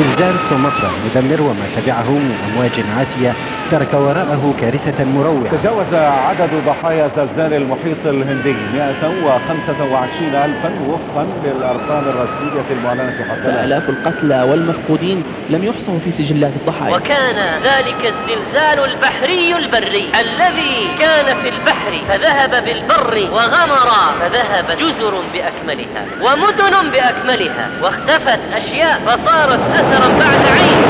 زلزال سومطرة مدمر وما تبعه من أمواج عاتية ترك وراءه كارثة مروعة. تجاوز عدد ضحايا زلزال المحيط الهندي 125,000 وفقا للأرقام الرسمية المعلنة حتى الآن. آلاف القتلى والمفقودين لم يحصوا في سجلات الضحايا. وكان ذلك الزلزال البحري البري الذي كان في البحر فذهب بالبر وغمر فذهب جزر بأكملها ومدن بأكملها واختفت أشياء فصارت أثرا بعد عين.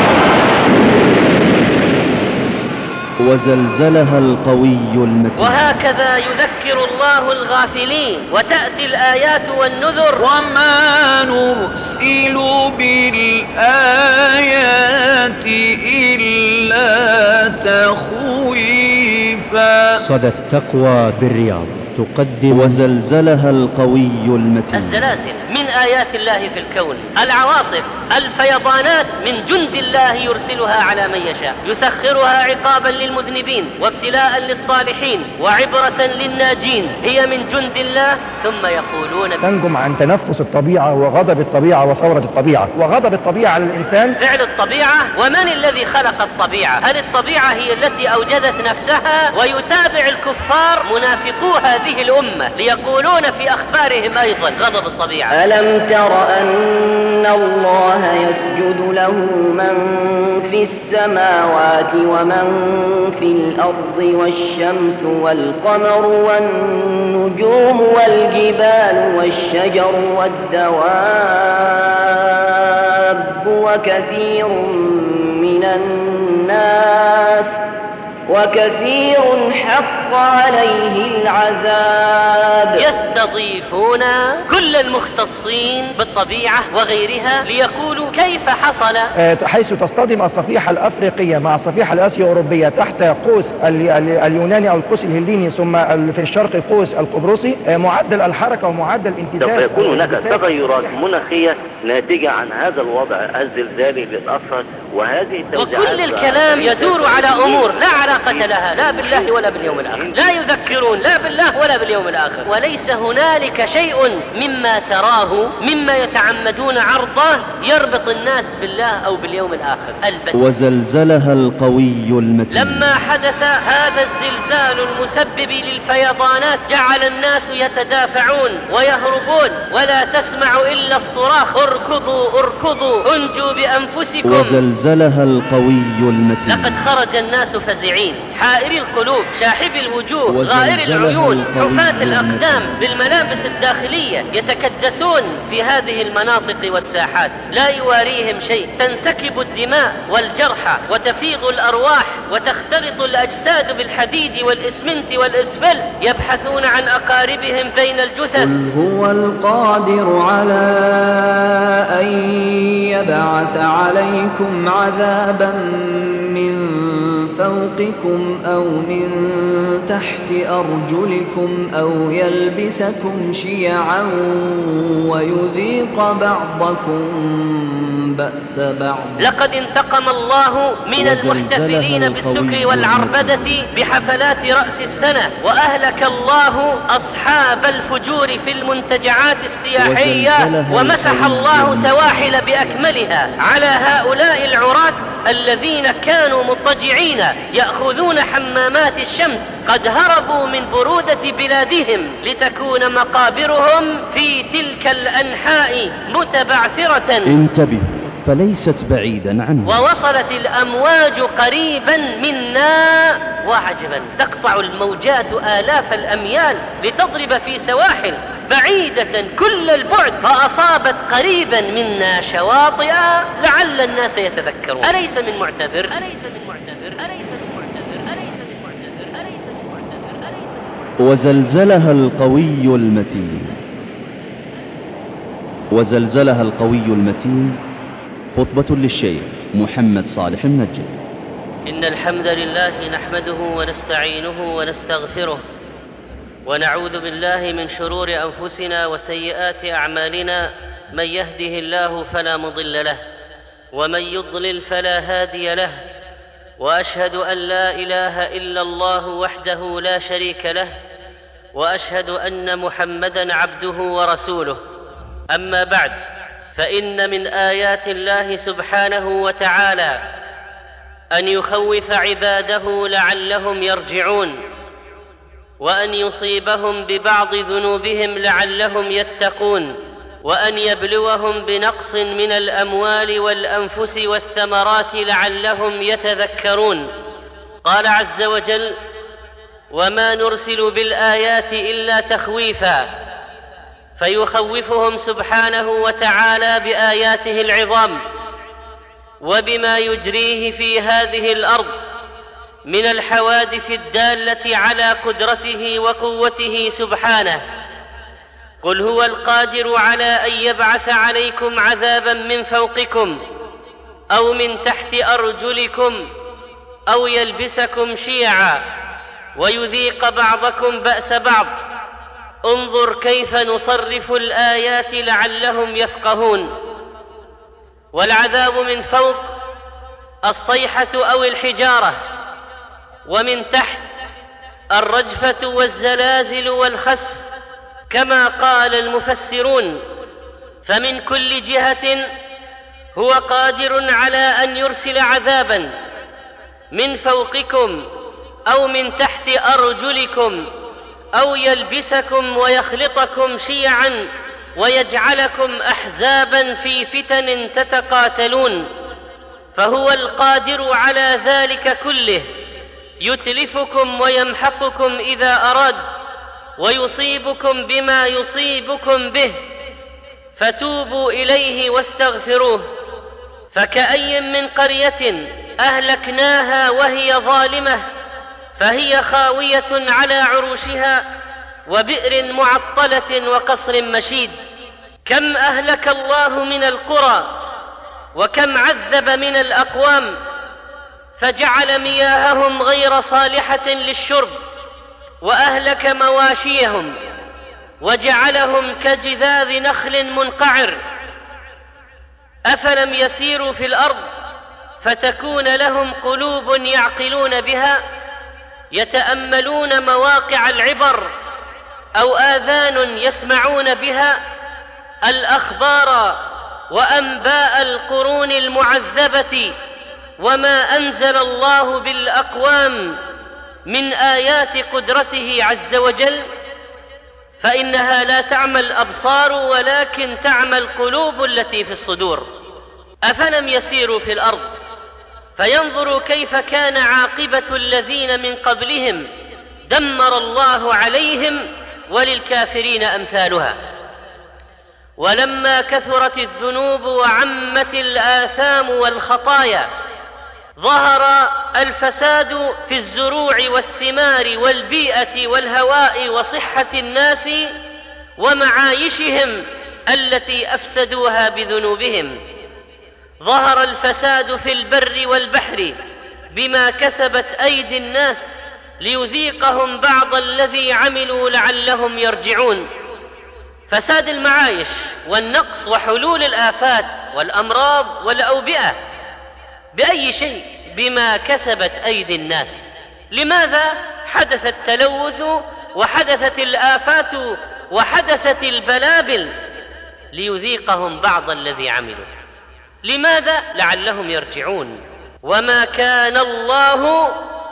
وزلزلها القوي المتين. وهكذا يذكر الله الغافلين وتأتي الآيات والنذر. وما نرسل بالآيات إلا تخويفا. صدى التقوى بالرياض تقدم وزلزلها القوي المتين. الزلازل من آيات الله في الكون، العواصف، الفيضانات من جند الله يرسلها على من يشاء، يسخرها عقابا للمذنبين وابتلاء للصالحين وعبرة للناجين. هي من جند الله. ثم يقولون تنجم عن تنفس الطبيعة وغضب الطبيعة وثورة الطبيعة وغضب الطبيعة على الإنسان. فعل الطبيعة. ومن الذي خلق الطبيعة؟ هل الطبيعة هي التي أوجدت نفسها؟ ويتابع الكفار منافقو هذه الأمة ليقولون في أخبارهم أيضا غضب الطبيعة. ألم تر أن الله يسجد له من في السماوات ومن في الأرض والشمس والقمر والنجوم والجبال والشجر والدواب وكثير حق عليه العذاب. يستضيفون كل المختصين بالطبيعة وغيرها ليقولوا كيف حصل. حيث تصطدم الصفيحة الأفريقية مع الصفيحة الآسيا أوروبية تحت قوس اليوناني أو القوس الهليني، ثم في الشرق قوس القبرصي، معدل الحركة ومعدل الامتزاج. سوف يكون هناك تغيرات مناخية ناتجة عن هذا الوضع الزلزالي اللي أثر، وهذه التوزيعات وكل الكلام يدور على أمور لا علاقة لها لا بالله ولا باليوم الآخر، لا يذكرون لا بالله ولا باليوم الآخر، وليس هنالك شيء مما تراه مما يتعمدون عرضه يربط الناس بالله أو باليوم الآخر البتة. وزلزلها القوي المتين. لما حدث هذا الزلزال المسبب للفيضانات جعل الناس يتدافعون ويهربون، ولا تسمع إلا الصراخ اركضوا اركضوا انجوا بأنفسكم. وزلزلها القوي المتين. لقد خرج الناس فزعين حائري القلوب شاحبي الوجوه غائر العيون حفاة الأقدام بالملابس الداخلية يتكدسون في هذه المناطق والساحات، لا يواريهم شيء. تنسكب الدماء والجرحى وتفيض الأرواح وتختلط الأجساد بالحديد والإسمنت والإسفل، يبحثون عن أقاربهم بين الجثث. قل هو القادر على أن يبعث عليكم عذابا من فوقكم أو من تحت أرجلكم أو يلبسكم شيعا ويذيق بعضكم بأس بعض. لقد انتقم الله من المحتفلين بالسكر والعربدة بحفلات رأس السنة، وأهلك الله أصحاب الفجور في المنتجعات السياحية، ومسح الله سواحل بأكملها على هؤلاء العراة الذين كانوا مضطجعين يأخذون حمامات الشمس، قد هربوا من برودة بلادهم لتكون مقابرهم في تلك الأنحاء متبعثرة. انتبه فليست بعيدا عنه. ووصلت الأمواج قريبا منا، وعجبا تقطع الموجات آلاف الأميال لتضرب في سواحل بعيدة كل البعد، فأصابت قريبا منا شواطئ لعل الناس يتذكرون. أليس من معتبر؟ أليس من معتبر؟ أليس من معتبر؟ أليس من معتبر؟ أليس من معتبر؟ أليس من معتبر؟ وزلزلها القوي المتين. وزلزلها القوي المتين خطبة للشيخ محمد صالح المنجد. إن الحمد لله نحمده ونستعينه ونستغفره، ونعوذ بالله من شرور أنفسنا وسيئات أعمالنا. من يهده الله فلا مضل له، ومن يضلل فلا هادي له، وأشهد أن لا إله إلا الله وحده لا شريك له، وأشهد أن محمدًا عبده ورسوله. أما بعد، فإن من آيات الله سبحانه وتعالى أن يخوف عباده لعلهم يرجعون، وأن يصيبهم ببعض ذنوبهم لعلهم يتقون، وأن يبلوهم بنقص من الأموال والأنفس والثمرات لعلهم يتذكرون. قال عز وجل: وما نرسل بالآيات إلا تخويفا، فيخوفهم سبحانه وتعالى بآياته العظام وبما يجريه في هذه الأرض من الحوادث الدالة على قدرته وقوته سبحانه. قل هو القادر على أن يبعث عليكم عذابا من فوقكم أو من تحت أرجلكم أو يلبسكم شيعا ويذيق بعضكم بأس بعض، انظر كيف نصرف الآيات لعلهم يفقهون. والعذاب من فوق الصيحة أو الحجارة، ومن تحت الرجفة والزلازل والخسف كما قال المفسرون. فمن كل جهة هو قادر على أن يرسل عذابا من فوقكم أو من تحت أرجلكم أو يلبسكم ويخلطكم شيعا ويجعلكم أحزابا في فتن تتقاتلون، فهو القادر على ذلك كله، يتلفكم ويمحقكم إذا أراد، ويصيبكم بما يصيبكم به، فتوبوا إليه واستغفروه. فكأي من قرية أهلكناها وهي ظالمة فهي خاوية على عروشها وبئر معطلة وقصر مشيد. كم أهلك الله من القرى وكم عذب من الأقوام، فجعل مياههم غير صالحة للشرب، وأهلك مواشيهم وجعلهم كجذاذ نخل منقعر. أفلم يسيروا في الأرض فتكون لهم قلوب يعقلون بها يتأملون مواقع العبر، أو آذان يسمعون بها الأخبار وأنباء القرون المعذبة وما أنزل الله بالأقوام من آيات قدرته عز وجل، فإنها لا تعمى الأبصار ولكن تعمى القلوب التي في الصدور. أفلم يسيروا في الأرض فينظروا كيف كان عاقبة الذين من قبلهم، دمر الله عليهم وللكافرين أمثالها. ولما كثرت الذنوب وعمت الآثام والخطايا ظهر الفساد في الزروع والثمار والبيئة والهواء وصحة الناس ومعايشهم التي أفسدوها بذنوبهم. ظهر الفساد في البر والبحر بما كسبت أيدي الناس ليذيقهم بعض الذي عملوا لعلهم يرجعون. فساد المعايش والنقص وحلول الآفات والأمراض والأوبئة بأي شيء؟ بما كسبت أيدي الناس. لماذا حدث التلوث وحدثت الآفات وحدثت البلابل؟ ليذيقهم بعض الذي عملوا. لماذا؟ لعلهم يرجعون. وما كان الله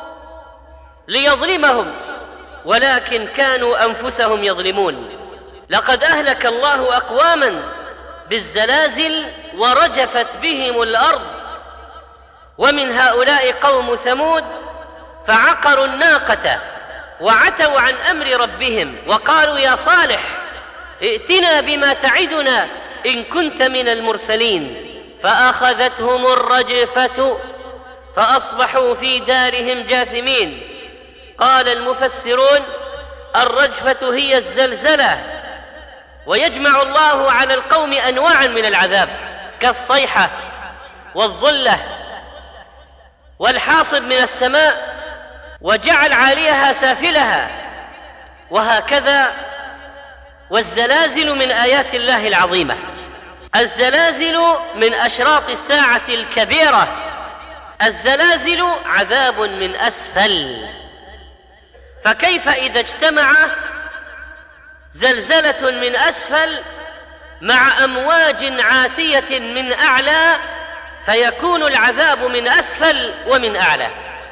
ليظلمهم ولكن كانوا أنفسهم يظلمون. لقد أهلك الله أقواما بالزلازل ورجفت بهم الأرض، ومن هؤلاء قوم ثمود فعقروا الناقة وعتوا عن أمر ربهم وقالوا يا صالح ائتنا بما تعدنا إن كنت من المرسلين، فأخذتهم الرجفة فأصبحوا في دارهم جاثمين. قال المفسرون الرجفة هي الزلزلة، ويجمع الله على القوم أنواعا من العذاب كالصيحة والظلة والحاصب من السماء وجعل عاليها سافلها، وهكذا. والزلازل من آيات الله العظيمة. الزلازل من أشراط الساعة الكبيرة. الزلازل عذاب من أسفل، فكيف إذا اجتمع زلزلة من أسفل مع أمواج عاتية من أعلى، فيكون العذاب من أسفل ومن أعلى.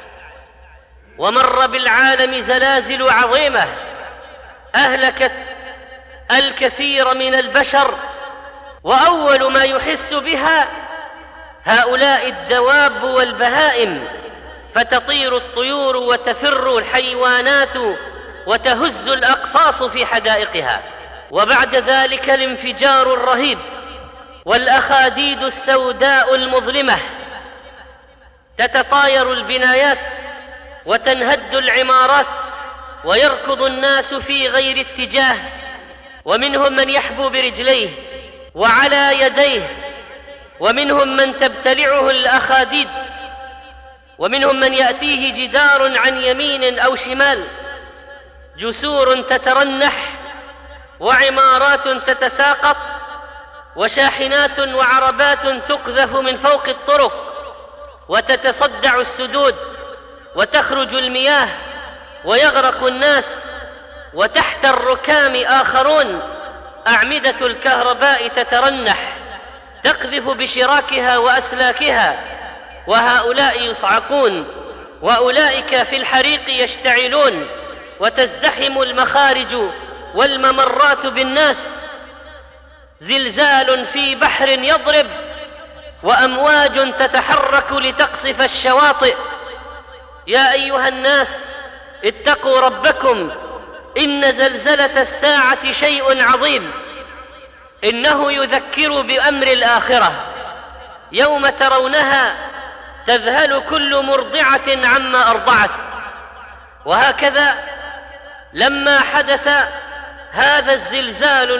ومر بالعالم زلازل عظيمة أهلكت الكثير من البشر، وأول ما يحس بها هؤلاء الدواب والبهائم، فتطير الطيور وتفر الحيوانات وتهز الأقفاص في حدائقها. وبعد ذلك الانفجار الرهيب والأخاديد السوداء المظلمة، تتطاير البنايات وتنهد العمارات ويركض الناس في غير اتجاه، ومنهم من يحبو برجليه وعلى يديه، ومنهم من تبتلعه الأخاديد، ومنهم من يأتيه جدار عن يمين أو شمال، جسور تترنح وعمارات تتساقط وشاحنات وعربات تقذف من فوق الطرق وتتصدع السدود وتخرج المياه ويغرق الناس، وتحت الركام آخرون أعمدة الكهرباء تترنح تقذف بشراكها وأسلاكها، وهؤلاء يصعقون وأولئك في الحريق يشتعلون، وتزدحم المخارج والممرات بالناس. زلزال في بحر يضرب وأمواج تتحرك لتقصف الشواطئ. يا أيها الناس اتقوا ربكم، إن زلزلة الساعة شيء عظيم، إنه يذكر بأمر الآخرة. يوم ترونها تذهل كل مرضعة عما أرضعت. وهكذا لما حدث هذا الزلزال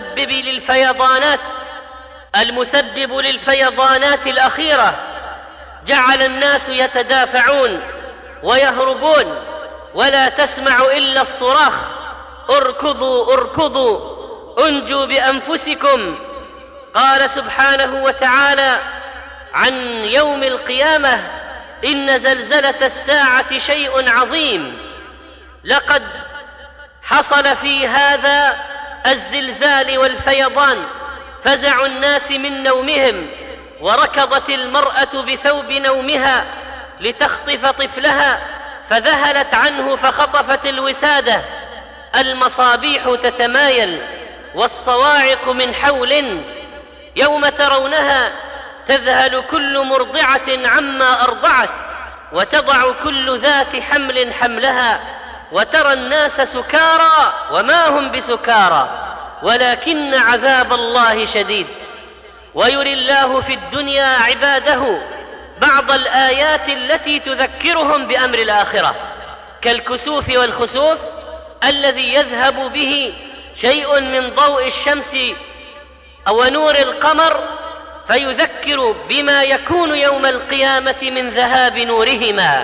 المسبب للفيضانات الأخيرة، جعل الناس يتدافعون ويهربون، ولا تسمع إلا الصراخ: اركضوا اركضوا انجوا بأنفسكم. قال سبحانه وتعالى عن يوم القيامة: إن زلزلة الساعة شيء عظيم. لقد حصل في هذا الزلزال والفيضان فزع الناس من نومهم، وركضت المرأة بثوب نومها لتخطف طفلها فذهلت عنه فخطفت الوسادة. المصابيح تتمايل والصواعق من حول. يوم ترونها تذهل كل مرضعة عما أرضعت، وتضع كل ذات حمل حملها، وترى الناس سكارى وما هم بسكارى ولكن عذاب الله شديد. ويري الله في الدنيا عباده بعض الآيات التي تذكرهم بأمر الآخرة، كالكسوف والخسوف الذي يذهب به شيء من ضوء الشمس أو نور القمر، فيذكر بما يكون يوم القيامة من ذهاب نورهما.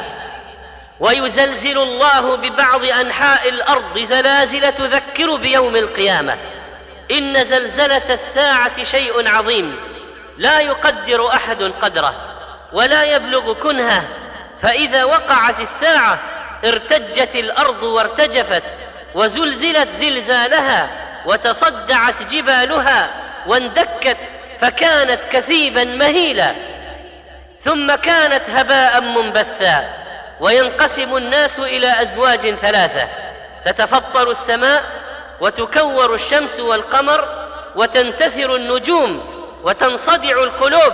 ويزلزل الله ببعض أنحاء الأرض زلازل تذكر بيوم القيامة. إن زلزلة الساعة شيء عظيم لا يقدر أحد قدره ولا يبلغ كنهه، فإذا وقعت الساعة ارتجت الأرض وارتجفت وزلزلت زلزالها وتصدعت جبالها واندكت فكانت كثيبا مهيلا، ثم كانت هباء منبثا. وينقسم الناس إلى أزواج ثلاثة: تتفطر السماء وتكور الشمس والقمر وتنتثر النجوم وتنصدع القلوب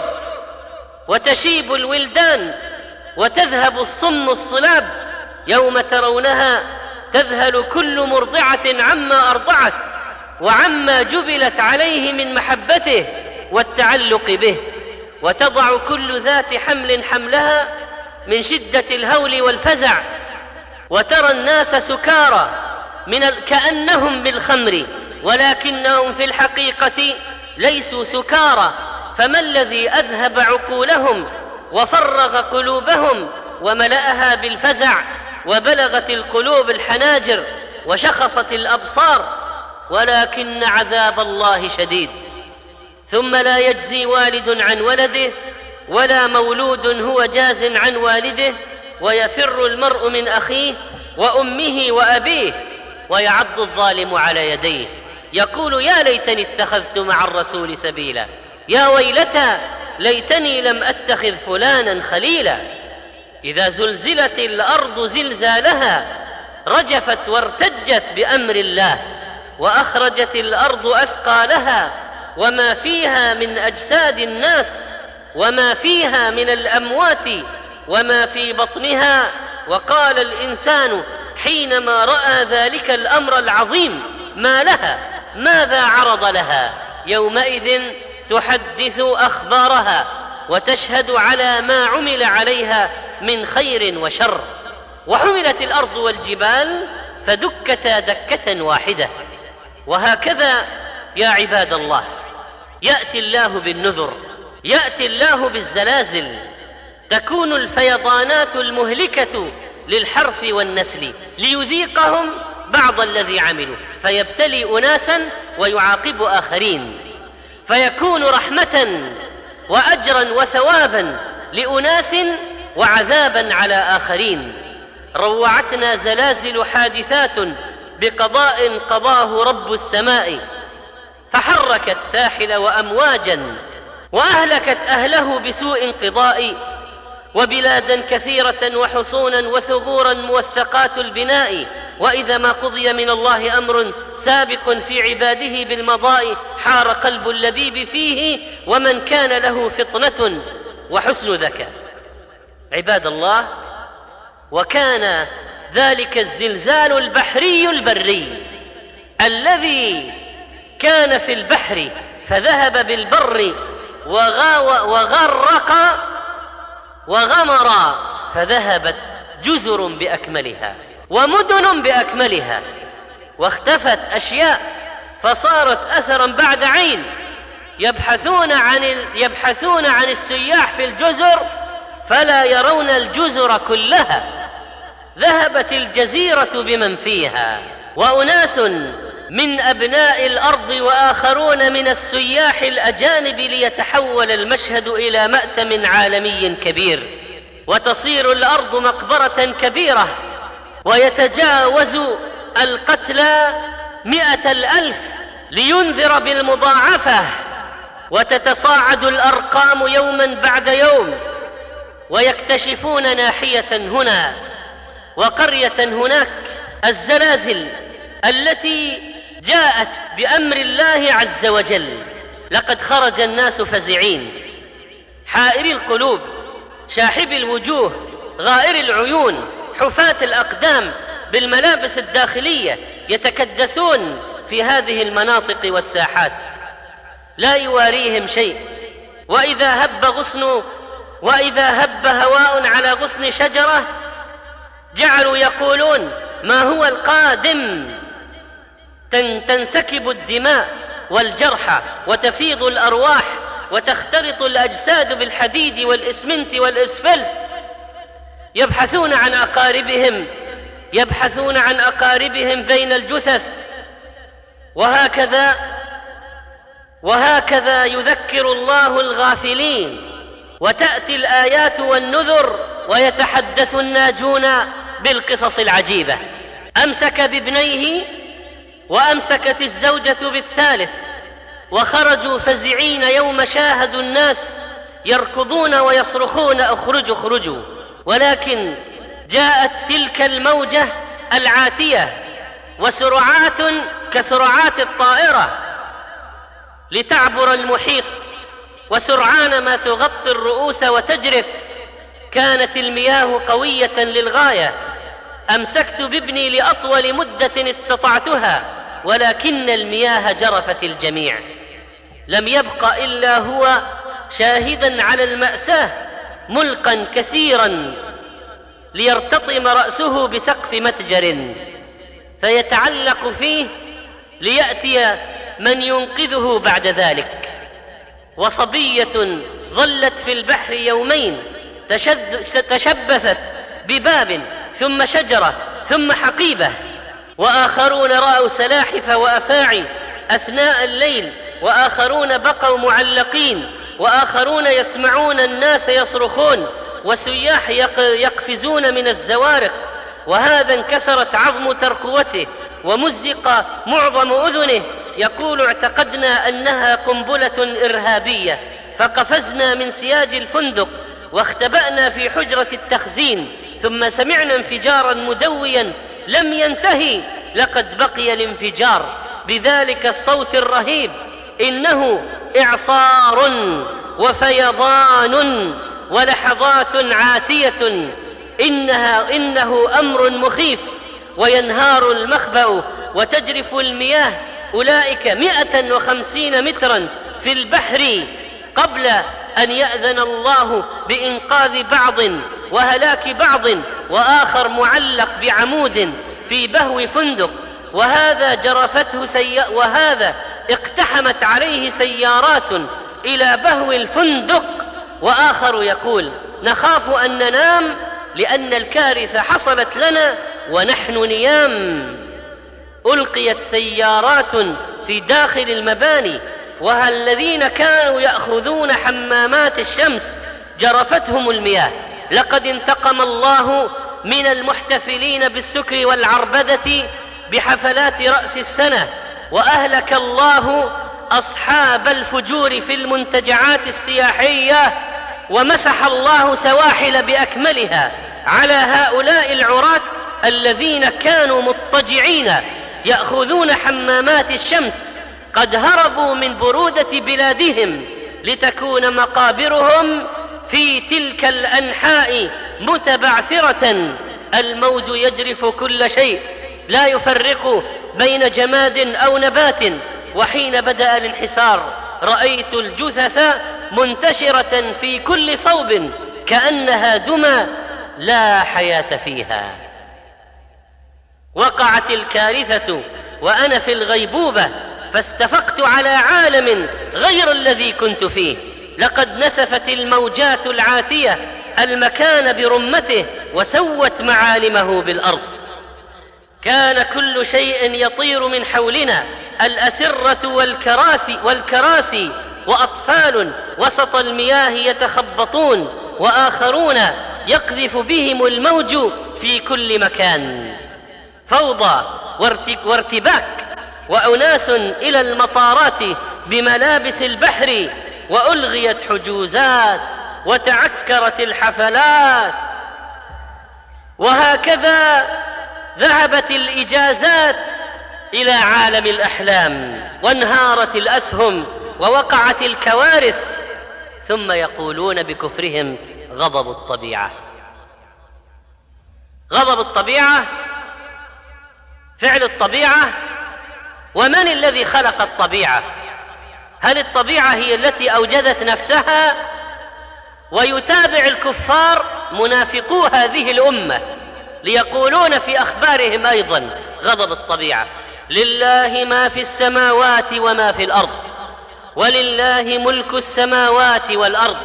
وتشيب الولدان وتذهب الصم الصلاب. يوم ترونها تذهل كل مرضعة عما أرضعت وعما جبلت عليه من محبته والتعلق به، وتضع كل ذات حمل حملها من شدة الهول والفزع. وترى الناس سكارى كأنهم بالخمر ولكنهم في الحقيقة ليسوا سكارى. فما الذي أذهب عقولهم وفرغ قلوبهم وملأها بالفزع، وبلغت القلوب الحناجر وشخصت الأبصار؟ ولكن عذاب الله شديد. ثم لا يجزي والد عن ولده ولا مولود هو جاز عن والده، ويفر المرء من أخيه وأمه وأبيه، ويعض الظالم على يديه. يقول يا ليتني اتخذت مع الرسول سبيلا، يا ويلتى ليتني لم أتخذ فلانا خليلا. إذا زلزلت الأرض زلزالها رجفت وارتجت بأمر الله، وأخرجت الأرض أثقالها وما فيها من أجساد الناس وما فيها من الأموات وما في بطنها. وقال الإنسان حينما رأى ذلك الأمر العظيم ما لها، ماذا عرض لها؟ يومئذ تحدث أخبارها وتشهد على ما عمل عليها من خير وشر. وحملت الأرض والجبال فدكتا دكة واحدة. وهكذا يا عباد الله يأتي الله بالنذر، يأتي الله بالزلازل، تكون الفيضانات المهلكة للحرث والنسل ليذيقهم بعض الذي عملوا، فيبتلي أناسا ويعاقب آخرين، فيكون رحمة وأجرا وثوابا لأناس وعذابا على آخرين. روعتنا زلازل حادثات بقضاء قضاه رب السماء، فحركت ساحل وأمواجا وأهلكت أهله بسوء قضاء، وبلادا كثيرة وحصونا وثغورا موثقات البناء. وإذا ما قضي من الله أمر سابق في عباده بالمضاء حار قلب اللبيب فيه، ومن كان له فطنة وحسن ذكاء. عباد الله، وكان ذلك الزلزال البحري البري الذي كان في البحر فذهب بالبر وغرق وغمر، فذهبت جزر بأكملها ومدن بأكملها، واختفت أشياء فصارت أثرا بعد عين. يبحثون عن السياح في الجزر فلا يرون الجزر كلها، ذهبت الجزيرة بمن فيها. وأناس من أبناء الأرض وآخرون من السياح الأجانب ليتحول المشهد إلى مأتم عالمي كبير، وتصير الأرض مقبرة كبيرة، ويتجاوز القتلى 100,000 لينذر بالمضاعفة، وتتصاعد الأرقام يوما بعد يوم، ويكتشفون ناحية هنا وقرية هناك. الزلازل التي جاءت بأمر الله عز وجل، لقد خرج الناس فزعين، حائري القلوب، شاحبي الوجوه، غائر العيون، حفاة الأقدام بالملابس الداخلية، يتكدسون في هذه المناطق والساحات، لا يواريهم شيء. وإذا هب هواء على غصن شجرة جعلوا يقولون ما هو القادم، تنسكب الدماء والجرحى وتفيض الأرواح وتختلط الأجساد بالحديد والإسمنت والإسفلت. يبحثون عن أقاربهم بين الجثث. وهكذا يذكر الله الغافلين، وتأتي الآيات والنذر ويتحدث الناجون بالقصص العجيبة. أمسك بابنيه وأمسكت الزوجة بالثالث، وخرجوا فزعين يوم شاهدوا الناس يركضون ويصرخون اخرجوا اخرجوا. ولكن جاءت تلك الموجة العاتية وسرعات كسرعات الطائرة لتعبر المحيط، وسرعان ما تغطي الرؤوس وتجرف. كانت المياه قوية للغاية. أمسكت بابني لأطول مدة استطعتها، ولكن المياه جرفت الجميع، لم يبق إلا هو شاهدا على المأساة، ملقا كثيرا ليرتطم رأسه بسقف متجر فيتعلق فيه ليأتي من ينقذه بعد ذلك. وصبية ظلت في البحر يومين تشبثت بباب ثم شجرة ثم حقيبة، وآخرون رأوا سلاحف وأفاعي أثناء الليل، وآخرون بقوا معلقين، وآخرون يسمعون الناس يصرخون، وسياح يقفزون من الزوارق، وهذا انكسرت عظم ترقوته ومزق معظم أذنه يقول: اعتقدنا أنها قنبلة إرهابية فقفزنا من سياج الفندق واختبأنا في حجرة التخزين، ثم سمعنا انفجارا مدويا لم ينتهي، لقد بقي الانفجار بذلك الصوت الرهيب، إنه إعصار وفيضان ولحظات عاتية، إنه أمر مخيف، وينهار المخبأ وتجرف المياه، أولئك 150 مترا في البحر قبل أن يأذن الله بإنقاذ بعض وهلاك بعض، وآخر معلق بعمود في بهو فندق، وهذا اقتحمت عليه سيارات إلى بهو الفندق. وآخر يقول: نخاف أن ننام لأن الكارثة حصلت لنا ونحن نيام. ألقيت سيارات في داخل المباني، والذين كانوا يأخذون حمامات الشمس جرفتهم المياه. لقد انتقم الله من المحتفلين بالسكر والعربدة بحفلات رأس السنة، وأهلك الله أصحاب الفجور في المنتجعات السياحية، ومسح الله سواحل بأكملها على هؤلاء العراة الذين كانوا مضطجعين يأخذون حمامات الشمس، قد هربوا من برودة بلادهم لتكون مقابرهم في تلك الأنحاء متبعثرة. الموج يجرف كل شيء، لا يفرق بين جماد أو نبات. وحين بدأ الانحسار رأيت الجثث منتشرة في كل صوب كأنها دمى لا حياة فيها. وقعت الكارثة وأنا في الغيبوبة، فاستفقت على عالم غير الذي كنت فيه. لقد نسفت الموجات العاتية المكان برمته وسوت معالمه بالأرض. كان كل شيء يطير من حولنا، الأسرة والكراسي، وأطفال وسط المياه يتخبطون، وآخرون يقذف بهم الموج في كل مكان. فوضى وارتباك، وأناس إلى المطارات بملابس البحر، وألغيت حجوزات، وتعكرت الحفلات. وهكذا ذهبت الإجازات إلى عالم الأحلام، وانهارت الأسهم، ووقعت الكوارث. ثم يقولون بكفرهم: غضب الطبيعة. غضب الطبيعة، فعل الطبيعة. ومن الذي خلق الطبيعة؟ هل الطبيعة هي التي أوجدت نفسها؟ ويتابع الكفار منافقو هذه الأمة ليقولون في أخبارهم أيضا غضب الطبيعة: لله ما في السماوات وما في الأرض، ولله ملك السماوات والأرض،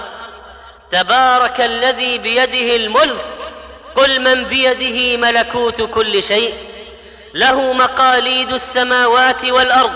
تبارك الذي بيده الملك، قل من بيده ملكوت كل شيء، له مقاليد السماوات والأرض،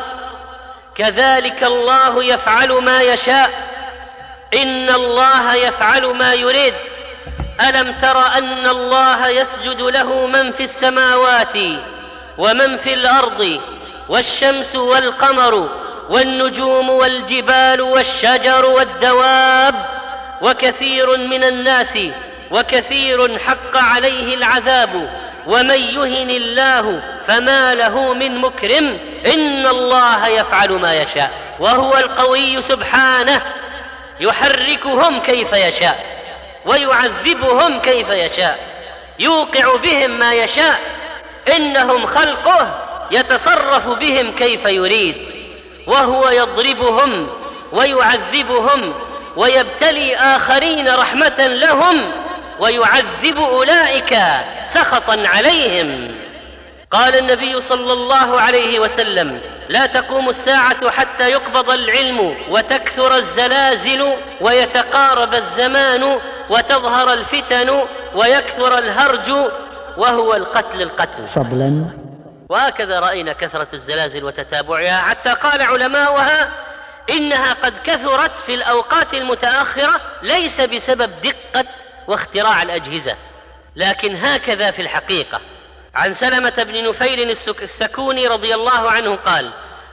كذلك الله يفعل ما يشاء، إن الله يفعل ما يريد. ألم تر أن الله يسجد له من في السماوات ومن في الأرض، والشمس والقمر والنجوم والجبال والشجر والدواب، وكثير من الناس وكثير حق عليه العذاب، ومن يهن الله فما له من مكرم، إن الله يفعل ما يشاء، وهو القوي سبحانه، يحركهم كيف يشاء ويعذبهم كيف يشاء، يوقع بهم ما يشاء، إنهم خلقه يتصرف بهم كيف يريد، وهو يضربهم ويعذبهم ويبتلي آخرين رحمة لهم، ويعذب أولئك سخطا عليهم. قال النبي صلى الله عليه وسلم: لا تقوم الساعة حتى يقبض العلم، وتكثر الزلازل، ويتقارب الزمان، وتظهر الفتن، ويكثر الهرج، وهو القتل. فضلا. وهكذا رأينا كثرة الزلازل وتتابعها، حتى قال علماؤها إنها قد كثرت في الأوقات المتأخرة، ليس بسبب دقة واختراع الأجهزة، لكن هكذا في الحقيقة. عن سلمة بن نفيل السكوني رضي الله عنه قال: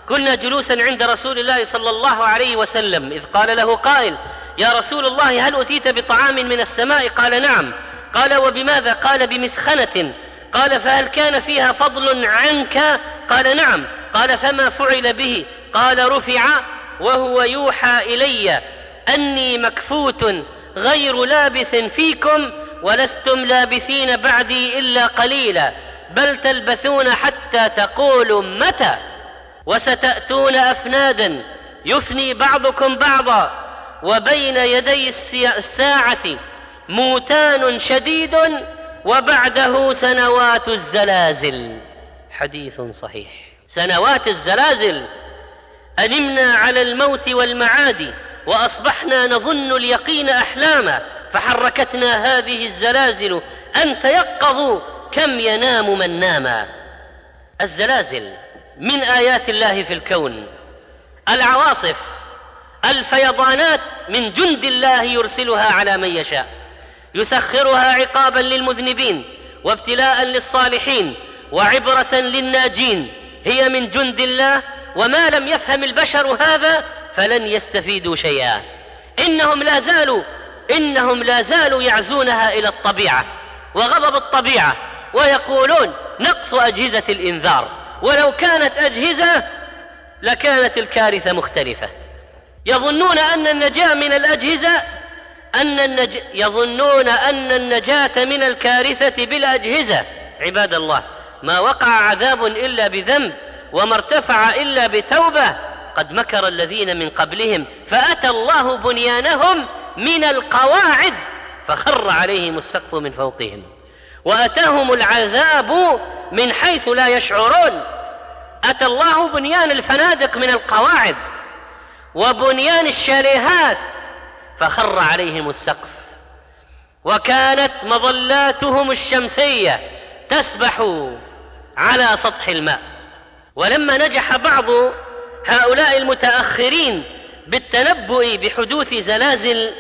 كنا جلوسا عند رسول الله صلى الله عليه وسلم إذ قال له قائل: يا رسول الله هل أتيت بطعام من السماء؟ قال: نعم. قال: وبماذا؟ قال: بمسخنة. قال: فهل كان فيها فضل عنك؟ قال: نعم. قال: فما فعل به؟ قال: رفع وهو يوحى إلي أني مكفوت غير لابث فيكم ولستم لابثين بعدي إلا قليلا، بل تلبثون حتى تقولوا متى، وستأتون أفنادا يفني بعضكم بعضا، وبين يدي الساعة موتان شديد وبعده سنوات الزلازل. حديث صحيح. سنوات الزلازل، أنمنا على الموت والمعاد وأصبحنا نظن اليقين أحلاما، فحركتنا هذه الزلازل أن تيقظوا كم ينام من نام. الزلازل من آيات الله في الكون، العواصف، الفيضانات من جند الله يرسلها على من يشاء، يسخرها عقابا للمذنبين وابتلاء للصالحين وعبرة للناجين. هي من جند الله، وما لم يفهم البشر هذا فلن يستفيدوا شيئا. إنهم لا زالوا يعزونها إلى الطبيعة وغضب الطبيعة، ويقولون نقص أجهزة الإنذار، ولو كانت أجهزة لكانت الكارثة مختلفة. يظنون أن النجاة من الأجهزة يظنون أن النجاة من الكارثة بالأجهزة. عباد الله، ما وقع عذاب إلا بذنب، وما ارتفع إلا بتوبة. قد مكر الذين من قبلهم فأتى الله بنيانهم من القواعد فخر عليهم السقف من فوقهم وأتاهم العذاب من حيث لا يشعرون. أتى الله بنيان الفنادق من القواعد وبنيان الشاليهات فخر عليهم السقف، وكانت مظلاتهم الشمسية تسبح على سطح الماء. ولما نجح بعض هؤلاء المتأخرين بالتنبؤ بحدوث زلازل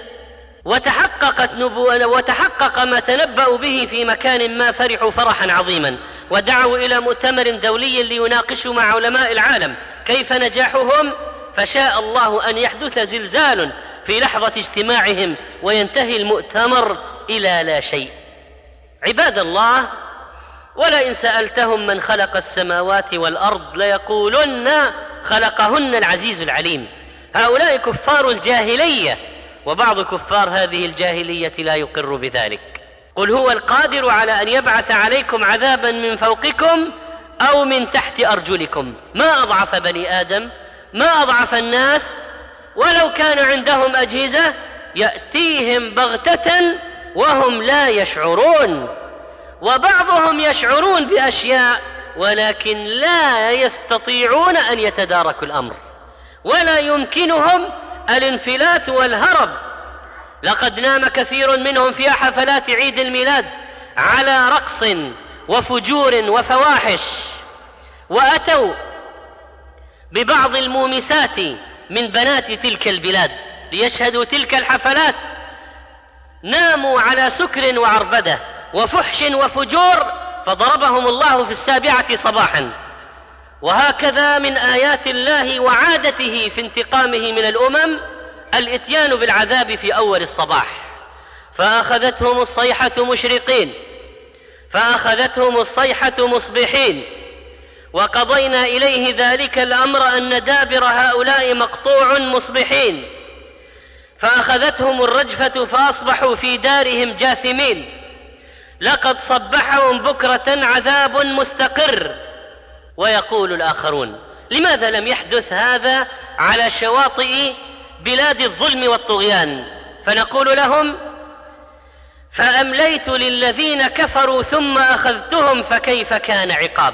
وتحقق ما تنبأوا به في مكان ما، فرحوا فرحا عظيما ودعوا إلى مؤتمر دولي ليناقشوا مع علماء العالم كيف نجاحهم، فشاء الله أن يحدث زلزال في لحظة اجتماعهم وينتهي المؤتمر إلى لا شيء. عباد الله، ولئن سألتهم من خلق السماوات والأرض ليقولن خلقهن العزيز العليم. هؤلاء كفار الجاهلية، وبعض كفار هذه الجاهلية لا يقر بذلك. قل هو القادر على أن يبعث عليكم عذابا من فوقكم أو من تحت أرجلكم. ما أضعف بني آدم، ما أضعف الناس، ولو كان عندهم أجهزة يأتيهم بغتة وهم لا يشعرون. وبعضهم يشعرون بأشياء ولكن لا يستطيعون أن يتداركوا الأمر، ولا يمكنهم الانفلات والهرب. لقد نام كثير منهم في حفلات عيد الميلاد على رقص وفجور وفواحش، وأتوا ببعض المومسات من بنات تلك البلاد ليشهدوا تلك الحفلات. ناموا على سكر وعربدة وفحش وفجور، فضربهم الله في 7 صباحا. وهكذا من آيات الله وعادته في انتقامه من الأمم الإتيان بالعذاب في أول الصباح. فأخذتهم الصيحة مشرقين، فأخذتهم الصيحة مصبحين، وقضينا إليه ذلك الأمر أن دابر هؤلاء مقطوع مصبحين. فأخذتهم الرجفة فأصبحوا في دارهم جاثمين. لقد صبحهم بكرة عذاب مستقر. ويقول الآخرون: لماذا لم يحدث هذا على شواطئ بلاد الظلم والطغيان؟ فنقول لهم: فأمليت للذين كفروا ثم أخذتهم فكيف كان عقاب.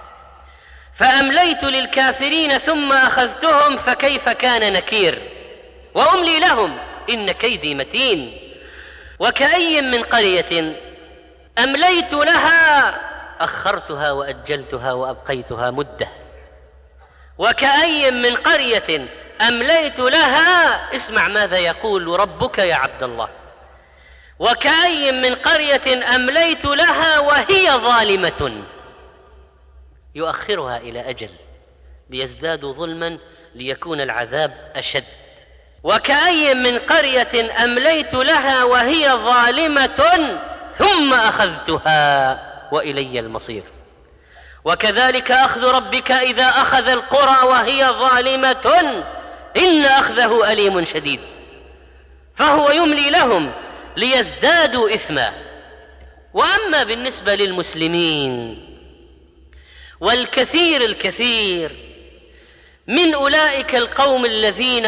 فأمليت للكافرين ثم أخذتهم فكيف كان نكير. وأملي لهم إن كيدي متين. وكأي من قرية أمليت لها أخرتها وأجلتها وأبقيتها مدة. وكأي من قرية أمليت لها، اسمع ماذا يقول ربك يا عبد الله: وكأي من قرية أمليت لها وهي ظالمة يؤخرها إلى أجل ليزدادوا ظلما ليكون العذاب أشد. وكأي من قرية أمليت لها وهي ظالمة ثم أخذتها وإلي المصير. وكذلك أخذ ربك إذا أخذ القرى وهي ظالمة إن أخذه أليم شديد. فهو يملي لهم ليزدادوا إثما. وأما بالنسبة للمسلمين والكثير من أولئك القوم الذين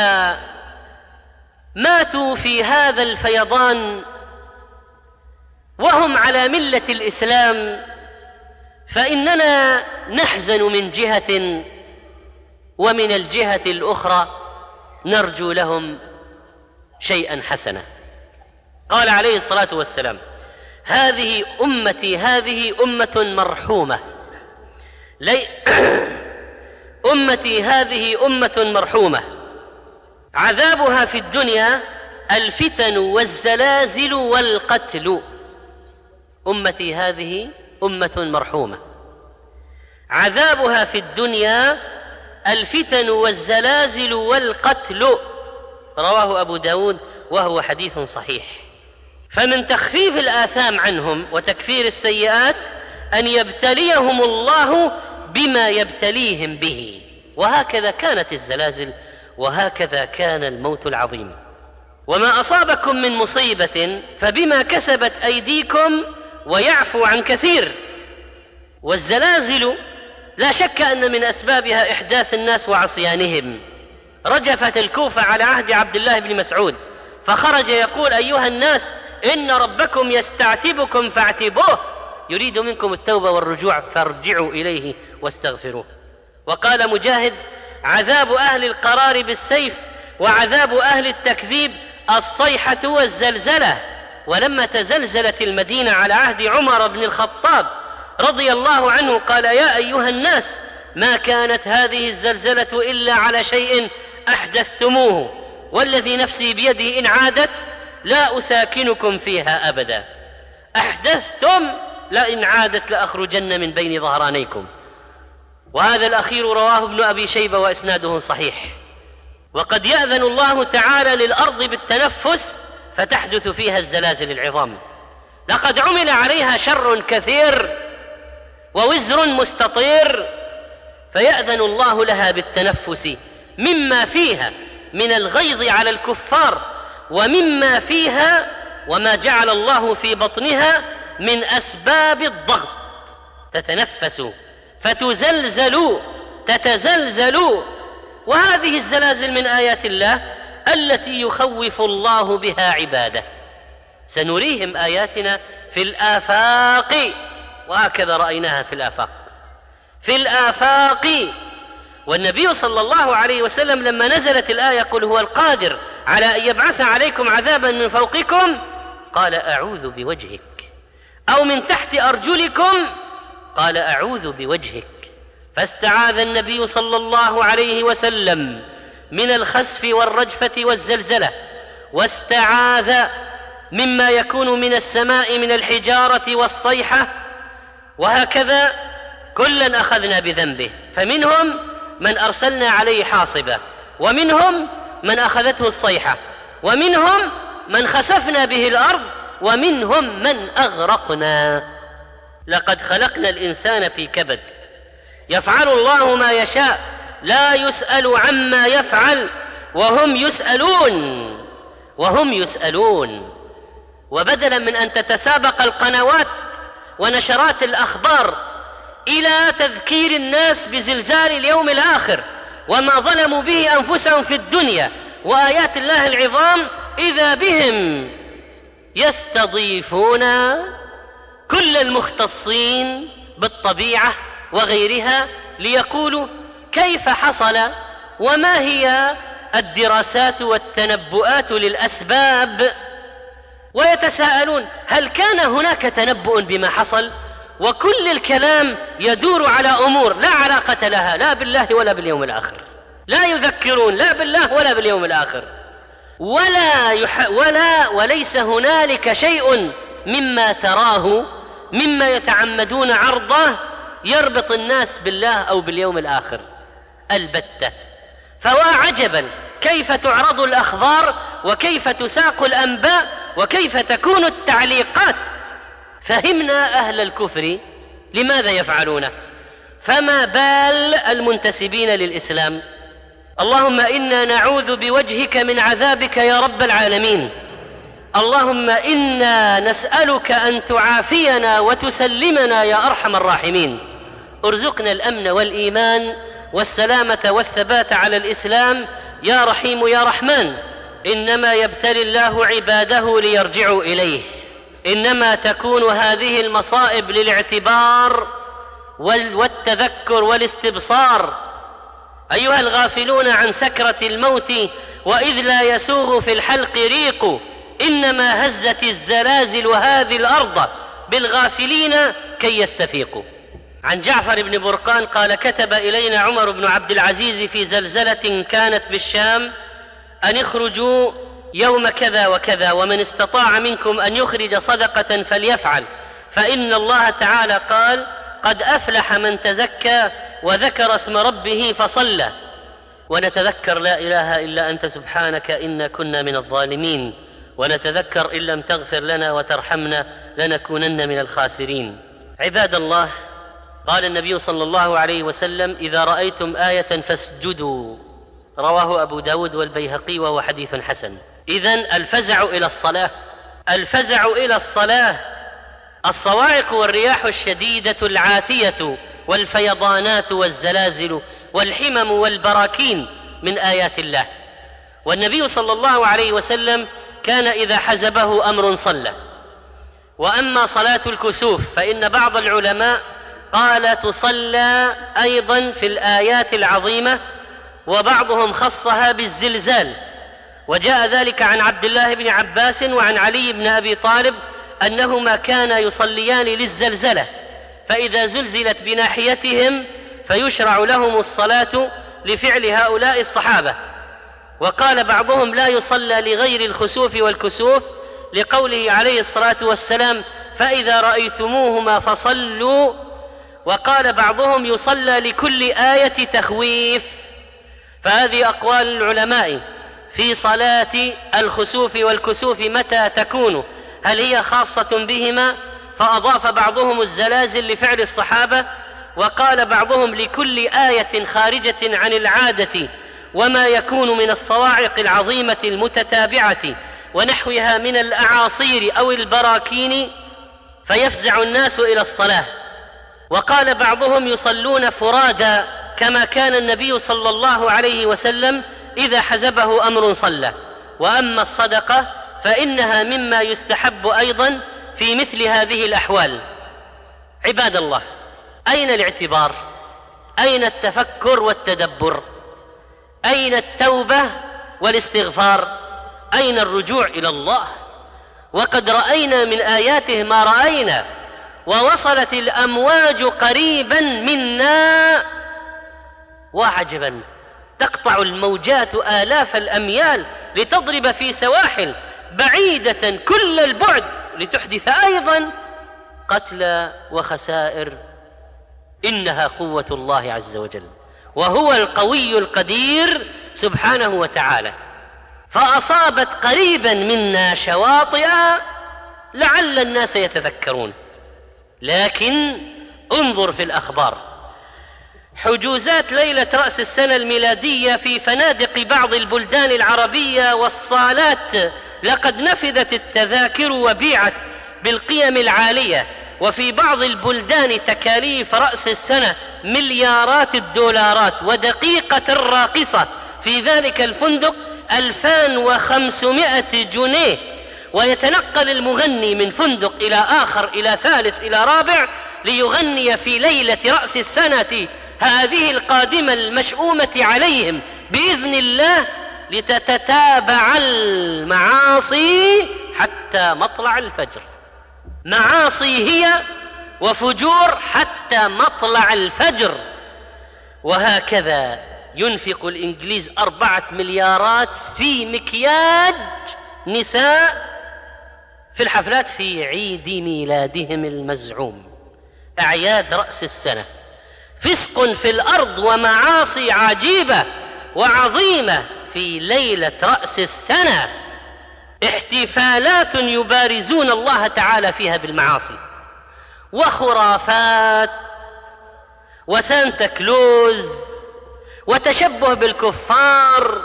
ماتوا في هذا الفيضان وهم على ملة الإسلام، فإننا نحزن من جهة، ومن الجهة الأخرى نرجو لهم شيئا حسنا. قال عليه الصلاة والسلام: هذه أمتي هذه أمة مرحومة، أمتي هذه أمة مرحومة عذابها في الدنيا الفتن والزلازل والقتل. أمتي هذه أمة مرحومة عذابها في الدنيا الفتن والزلازل والقتل. رواه أبو داود وهو حديث صحيح. فمن تخفيف الآثام عنهم وتكفير السيئات أن يبتليهم الله بما يبتليهم به. وهكذا كانت الزلازل، وهكذا كان الموت العظيم. وما أصابكم من مصيبة فبما كسبت أيديكم ويعفو عن كثير. والزلازل لا شك أن من أسبابها إحداث الناس وعصيانهم. رجفت الكوفة على عهد عبد الله بن مسعود، فخرج يقول: أيها الناس إن ربكم يستعتبكم فاعتبوه، يريد منكم التوبة والرجوع فارجعوا إليه واستغفروه. وقال مجاهد: عذاب أهل القرار بالسيف، وعذاب أهل التكذيب الصيحة والزلزلة. ولما تزلزلت المدينة على عهد عمر بن الخطاب رضي الله عنه قال: يا أيها الناس ما كانت هذه الزلزلة إلا على شيء أحدثتموه، والذي نفسي بيده إن عادت لا أساكنكم فيها أبدا. أحدثتم، لئن عادت لأخرجن من بين ظهرانيكم. وهذا الأخير رواه ابن أبي شيبة وإسناده صحيح. وقد يأذن الله تعالى للأرض بالتنفس فتحدث فيها الزلازل العظام. لقد عمل عليها شر كثير ووزر مستطير، فيأذن الله لها بالتنفس مما فيها من الغيظ على الكفار، ومما فيها وما جعل الله في بطنها من أسباب الضغط. تتنفس فتزلزل تتزلزل. وهذه الزلازل من آيات الله التي يخوف الله بها عباده. سنريهم آياتنا في الآفاق، وهكذا رأيناها في الآفاق. والنبي صلى الله عليه وسلم لما نزلت الآية: قل هو القادر على أن يبعث عليكم عذابا من فوقكم، قال: أعوذ بوجهك، أو من تحت أرجلكم، قال: أعوذ بوجهك. فاستعاذ النبي صلى الله عليه وسلم من الخسف والرجفة والزلزلة، واستعاذ مما يكون من السماء من الحجارة والصيحة. وهكذا كلا أخذنا بذنبه، فمنهم من أرسلنا عليه حاصبا، ومنهم من أخذته الصيحة، ومنهم من خسفنا به الأرض، ومنهم من أغرقنا. لقد خلقنا الإنسان في كبد. يفعل الله ما يشاء، لا يسأل عما يفعل وهم يسألون. وبدلا من أن تتسابق القنوات ونشرات الأخبار إلى تذكير الناس بزلزال اليوم الآخر وما ظلموا به أنفسهم في الدنيا وآيات الله العظام، إذا بهم يستضيفون كل المختصين بالطبيعة وغيرها ليقولوا كيف حصل، وما هي الدراسات والتنبؤات للأسباب. ويتساءلون هل كان هناك تنبؤ بما حصل؟ وكل الكلام يدور على أمور لا علاقة لها لا بالله ولا باليوم الآخر. لا يذكرون لا بالله ولا باليوم الآخر، وليس هنالك شيء مما تراه مما يتعمدون عرضه يربط الناس بالله أو باليوم الآخر. البتة. فوا عجبا كيف تعرض الأخبار وكيف تساق الأنباء وكيف تكون التعليقات. فهمنا أهل الكفر لماذا يفعلونه، فما بال المنتسبين للإسلام؟ اللهم إنا نعوذ بوجهك من عذابك يا رب العالمين. اللهم إنا نسألك أن تعافينا وتسلمنا يا أرحم الراحمين. ارزقنا الأمن والإيمان والسلامة والثبات على الإسلام يا رحيم يا رحمن. إنما يبتلي الله عباده ليرجعوا إليه. إنما تكون هذه المصائب للاعتبار والتذكر والاستبصار. أيها الغافلون عن سكرة الموت وإذ لا يسوغ في الحلق ريق، إنما هزت الزلازل هذه الأرض بالغافلين كي يستفيقوا. عن جعفر بن برقان قال: كتب إلينا عمر بن عبد العزيز في زلزلة كانت بالشام أن اخرجوا يوم كذا وكذا، ومن استطاع منكم أن يخرج صدقة فليفعل، فإن الله تعالى قال: قد أفلح من تزكى وذكر اسم ربه فصلى. ونتذكر لا إله إلا أنت سبحانك إنا كنا من الظالمين، ونتذكر إن لم تغفر لنا وترحمنا لنكونن من الخاسرين. عباد الله، قال النبي صلى الله عليه وسلم: إذا رأيتم آية فاسجدوا. رواه أبو داود والبيهقي وهو حديث حسن. إذن الفزع إلى الصلاة، الفزع إلى الصلاة. الصواعق والرياح الشديدة العاتية والفيضانات والزلازل والحمم والبراكين من آيات الله. والنبي صلى الله عليه وسلم كان إذا حزبه أمر صلى. وأما صلاة الكسوف فإن بعض العلماء قال تصلى أيضا في الآيات العظيمة، وبعضهم خصها بالزلزال. وجاء ذلك عن عبد الله بن عباس وعن علي بن أبي طالب أنهما كانا يصليان للزلزلة، فإذا زلزلت بناحيتهم فيشرع لهم الصلاة لفعل هؤلاء الصحابة. وقال بعضهم لا يصلى لغير الخسوف والكسوف لقوله عليه الصلاة والسلام: فإذا رأيتموهما فصلوا. وقال بعضهم يصلى لكل آية تخويف. فهذه أقوال العلماء في صلاة الخسوف والكسوف متى تكون، هل هي خاصة بهما فأضاف بعضهم الزلازل لفعل الصحابة، وقال بعضهم لكل آية خارجة عن العادة وما يكون من الصواعق العظيمة المتتابعة ونحوها من الأعاصير أو البراكين فيفزع الناس إلى الصلاة. وقال بعضهم يصلون فرادا كما كان النبي صلى الله عليه وسلم إذا حزبه أمر صلى. وأما الصدقة فإنها مما يستحب أيضا في مثل هذه الأحوال. عباد الله، أين الاعتبار؟ أين التفكر والتدبر؟ أين التوبة والاستغفار؟ أين الرجوع إلى الله؟ وقد رأينا من آياته ما رأينا، ووصلت الأمواج قريبا منا. وعجبا تقطع الموجات آلاف الأميال لتضرب في سواحل بعيدة كل البعد لتحدث أيضا قتلى وخسائر. إنها قوة الله عز وجل، وهو القوي القدير سبحانه وتعالى. فأصابت قريبا منا شواطئ لعل الناس يتذكرون. لكن انظر في الأخبار، حجوزات ليلة رأس السنة الميلادية في فنادق بعض البلدان العربية والصالات لقد نفذت التذاكر وبيعت بالقيم العالية. وفي بعض البلدان تكاليف رأس السنة مليارات الدولارات، ودقيقة راقصة في ذلك الفندق 2500 جنيه. ويتنقل المغني من فندق إلى آخر إلى ثالث إلى رابع ليغني في ليلة رأس السنة هذه القادمة المشؤومة عليهم بإذن الله، لتتتابع المعاصي حتى مطلع الفجر. معاصي هي وفجور حتى مطلع الفجر. وهكذا ينفق الإنجليز 4 مليارات في مكياج نساء في الحفلات في عيد ميلادهم المزعوم، أعياد رأس السنة. فسق في الأرض ومعاصي عجيبة وعظيمة في ليلة رأس السنة، احتفالات يبارزون الله تعالى فيها بالمعاصي، وخرافات وسانتا كلوز وتشبه بالكفار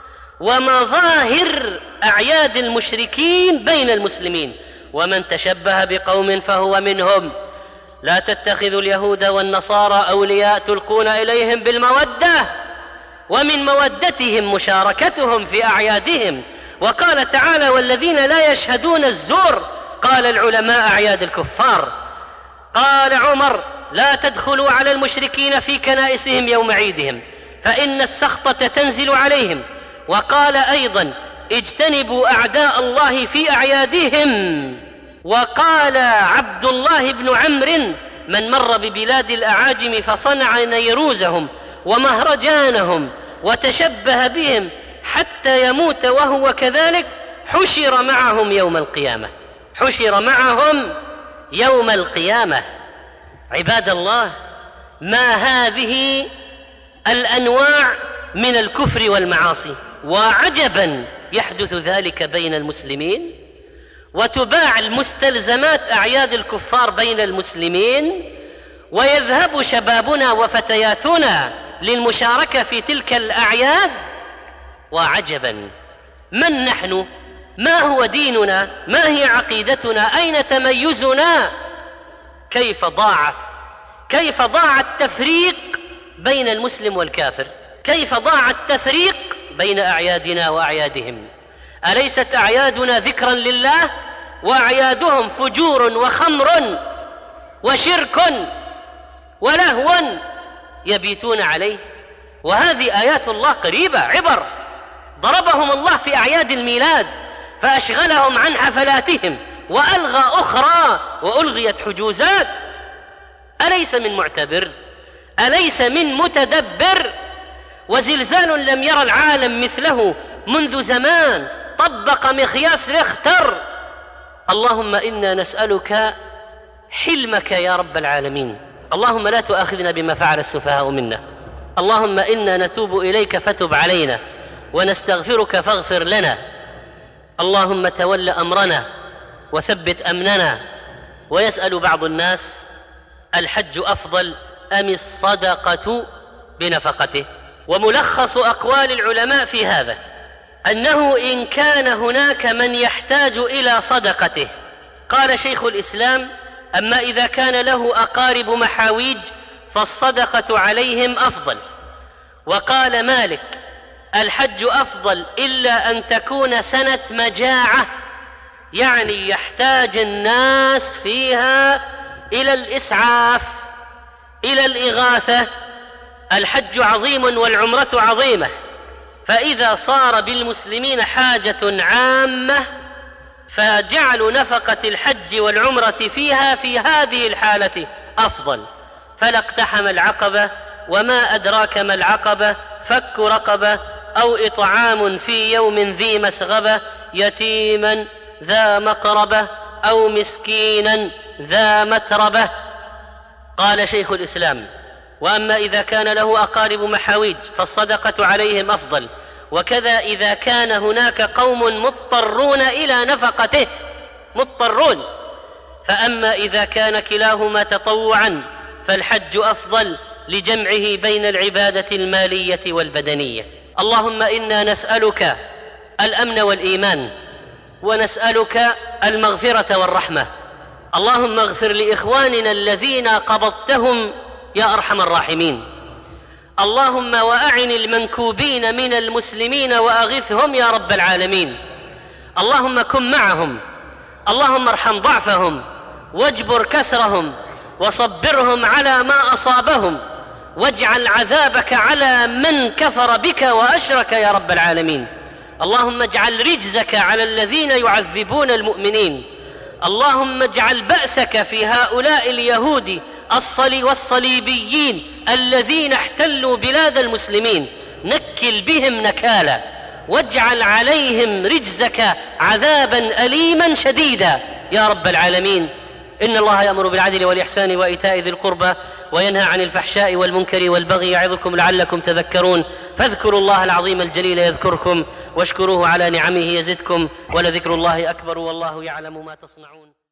ومظاهر أعياد المشركين بين المسلمين. ومن تشبه بقوم فهو منهم. لا تتخذوا اليهود والنصارى أولياء تلقون إليهم بالمودة، ومن مودتهم مشاركتهم في أعيادهم. وقال تعالى: والذين لا يشهدون الزور. قال العلماء: أعياد الكفار. قال عمر: لا تدخلوا على المشركين في كنائسهم يوم عيدهم فإن السخطة تنزل عليهم. وقال أيضا: اجتنبوا أعداء الله في أعيادهم. وقال عبد الله بن عمرو: من مر ببلاد الأعاجم فصنع نيروزهم ومهرجانهم وتشبه بهم حتى يموت وهو كذلك حشر معهم يوم القيامة. حشر معهم يوم القيامة. عباد الله، ما هذه الأنواع من الكفر والمعاصي! وعجبا يحدث ذلك بين المسلمين، وتباع المستلزمات أعياد الكفار بين المسلمين، ويذهب شبابنا وفتياتنا للمشاركة في تلك الأعياد. وعجبا، من نحن؟ ما هو ديننا؟ ما هي عقيدتنا؟ أين تميزنا؟ كيف ضاع التفريق بين المسلم والكافر؟ كيف ضاع التفريق بين أعيادنا وأعيادهم؟ أليست أعيادنا ذكرا لله وأعيادهم فجور وخمر وشرك ولهو يبيتون عليه؟ وهذه آيات الله قريبة، عبر ضربهم الله في أعياد الميلاد فأشغلهم عن حفلاتهم وألغى أخرى وألغيت حجوزات. أليس من معتبر؟ أليس من متدبر؟ وزلزال لم يرى العالم مثله منذ زمان، طبق مخياس ريختر. اللهم إنا نسألك حلمك يا رب العالمين. اللهم لا تؤاخذنا بما فعل السفهاء منا. اللهم إنا نتوب إليك فتب علينا، ونستغفرك فاغفر لنا. اللهم تول أمرنا وثبت أمننا. ويسأل بعض الناس: الحج أفضل أم الصدقة بنفقته؟ وملخص أقوال العلماء في هذا أنه إن كان هناك من يحتاج إلى صدقته، قال شيخ الإسلام: أما إذا كان له أقارب محاويج فالصدقة عليهم أفضل. وقال مالك: الحج أفضل إلا أن تكون سنة مجاعة، يعني يحتاج الناس فيها إلى الإسعاف، إلى الإغاثة. الحج عظيم والعمرة عظيمة، فإذا صار بالمسلمين حاجة عامة فجعل نفقة الحج والعمرة فيها في هذه الحالة أفضل. فلا اقتحم العقبة، وما أدراك ما العقبة، فك رقبة أو إطعام في يوم ذي مسغبة، يتيما ذا مقربة أو مسكينا ذا متربة. قال شيخ الإسلام: وأما إذا كان له أقارب محاويج فالصدقة عليهم أفضل، وكذا إذا كان هناك قوم مضطرون إلى نفقته، مضطرون. فأما إذا كان كلاهما تطوعا فالحج أفضل لجمعه بين العبادة المالية والبدنية. اللهم إنا نسألك الأمن والإيمان، ونسألك المغفرة والرحمة. اللهم اغفر لإخواننا الذين قبضتهم يا أرحم الراحمين. اللهم وأعن المنكوبين من المسلمين وأغثهم يا رب العالمين. اللهم كن معهم، اللهم ارحم ضعفهم واجبر كسرهم وصبرهم على ما أصابهم، واجعل عذابك على من كفر بك وأشرك يا رب العالمين. اللهم اجعل رجزك على الذين يعذبون المؤمنين. اللهم اجعل بأسك في هؤلاء اليهود والصليبيين الذين احتلوا بلاد المسلمين، نكل بهم نكالا، واجعل عليهم رجزك عذابا أليما شديدا يا رب العالمين. إن الله يأمر بالعدل والإحسان وإيتاء ذي القربى وينهى عن الفحشاء والمنكر والبغي يعظكم لعلكم تذكرون فاذكروا الله العظيم الجليل يذكركم واشكروه على نعمه يزدكم ولذكر الله أكبر والله يعلم ما تصنعون.